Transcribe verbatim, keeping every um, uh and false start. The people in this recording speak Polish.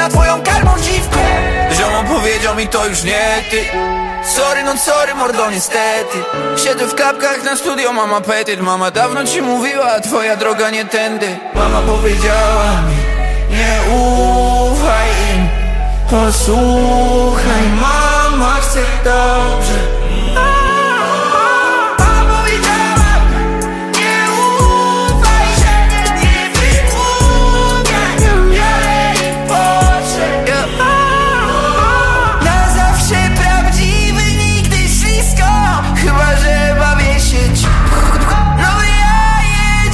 na twoją karmą dziwką. Ziomo powiedział mi to już nie ty. Sorry, no sorry mordo, niestety. Siedzę w klapkach na studio, mam apetyt. Mama dawno ci mówiła, twoja droga nie tędy. Mama powiedziała mi, nie ufaj im, posłuchaj. Mama chce dobrze,